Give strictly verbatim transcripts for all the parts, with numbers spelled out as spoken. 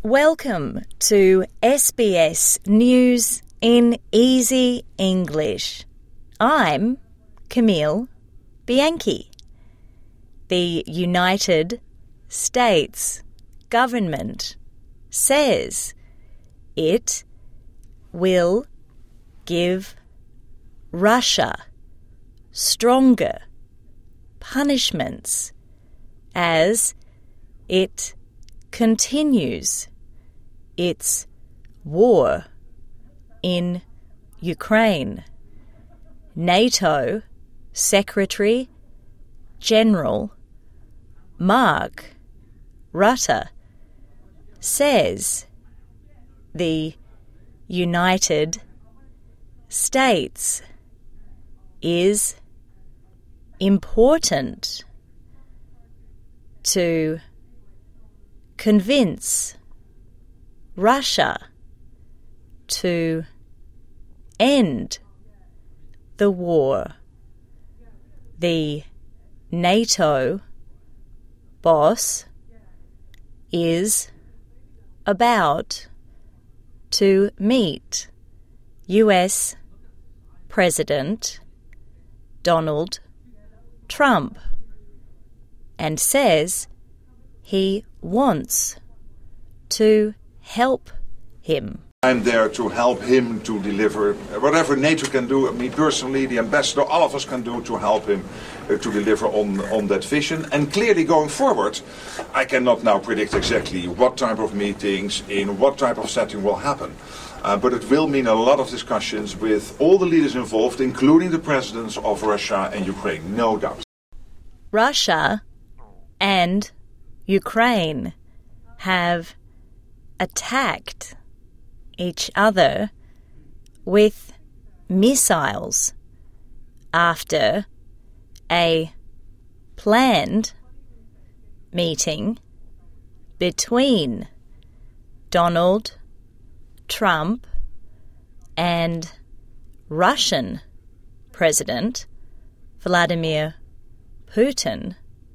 Welcome to S B S News in Easy English. I'm Camille Bianchi. The United States government says it will give Russia stronger punishments as it continues its war in Ukraine. NATO Secretary General Mark Rutte says the United States is important to convince Russia to end the war. The NATO boss is about to meet U S President Donald Trump and says he wants to help him. I'm there to help him to deliver whatever NATO can do, me personally, the ambassador, all of us can do to help him uh, to deliver on, on that vision. And clearly going forward, I cannot now predict exactly what type of meetings, in what type of setting will happen. Uh, but it will mean a lot of discussions with all the leaders involved, including the presidents of Russia and Ukraine, no doubt. Russia and Ukraine have attacked each other with missiles after a planned meeting between Donald Trump and Russian President Vladimir Putin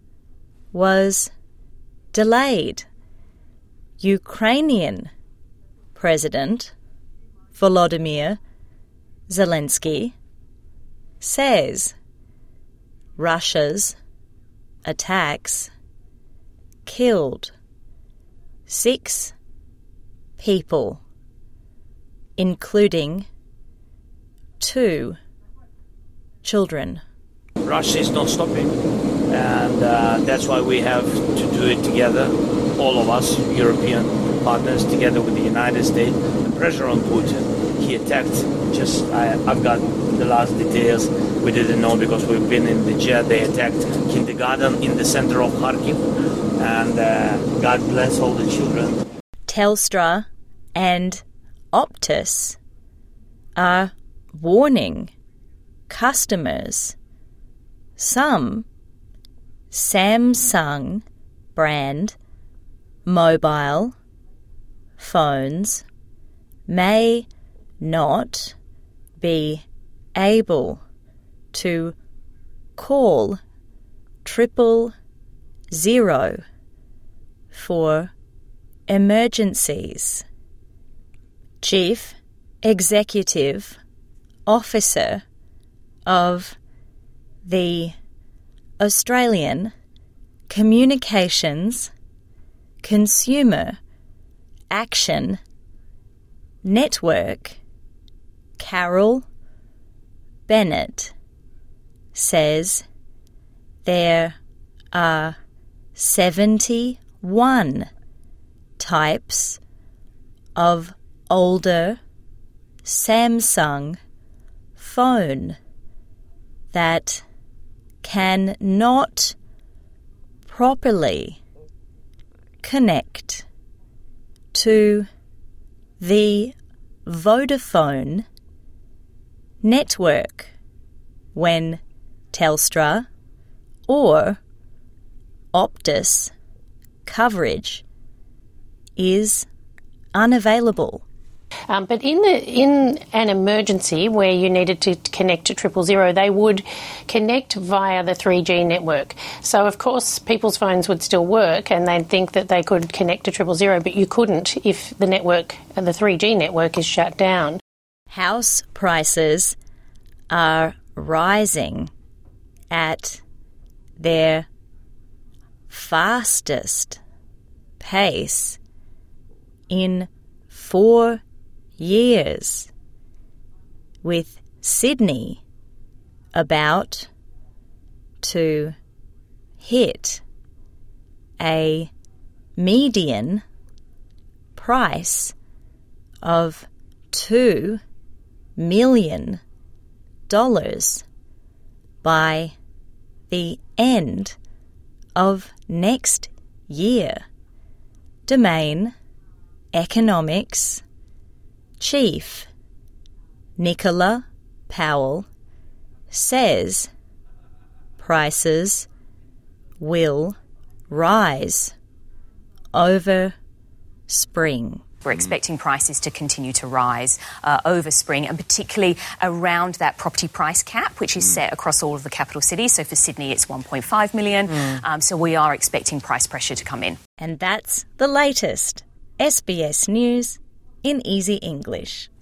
was delayed. Ukrainian President Volodymyr Zelensky says Russia's attacks killed six people, including two children. Russia is not stopping, and uh, that's why we have to do it together, all of us, European partners, together with the United States. The pressure on Putin, he attacked, just, I, I've got the last details, we didn't know because we've been in the jet. They attacked kindergarten in the center of Kharkiv, and uh, God bless all the children. Telstra and Optus are warning customers some Samsung brand mobile phones may not be able to call triple zero for emergencies. Chief Executive Officer of the Australian Communications Consumer Action Network, Carol Bennett, says there are seventy-one types of older Samsung phone that cannot properly connect to the Vodafone network when Telstra or Optus coverage is unavailable. Um, but in the in an emergency where you needed to connect to triple zero, they would connect via the three G network. So, of course, people's phones would still work and they'd think that they could connect to triple zero, but you couldn't if the network, the three G network is shut down. House prices are rising at their fastest pace in four years, with Sydney about to hit a median price of two million dollars by the end of next year. Domain Economics Chief Nicola Powell says prices will rise over spring. We're expecting prices to continue to rise uh, over spring, and particularly around that property price cap, which is mm. set across all of the capital cities. So for Sydney, it's one point five million. Mm. Um, so we are expecting price pressure to come in. And that's the latest S B S News in Easy English.